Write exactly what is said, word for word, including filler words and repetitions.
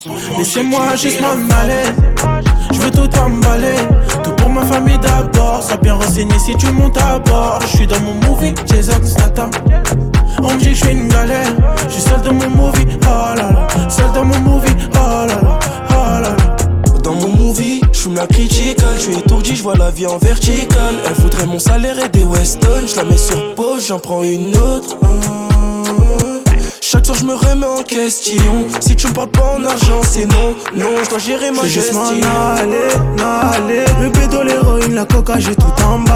Laissez-moi juste m'en aller, je veux tout emballer. Tout pour ma famille d'abord, sois bien renseigné si tu montes à bord. Je suis dans mon movie, Jason Statham. On me dit que je suis une galère, je suis seul dans mon movie, oh là là. Seul dans mon movie, oh là là, oh là là. Dans mon movie, je fume la critical, je suis étourdi, je vois la vie en vertical. Elle voudrait mon salaire et des Weston, je la mets sur pause, j'en prends une autre. Chaque soir je me remets en question. Si tu me parles pas en argent c'est non, non, je dois gérer ma gestion. Je vais juste m'en aller, m'en aller. Le bédo, l'héroïne, la coca, j'ai tout en bas.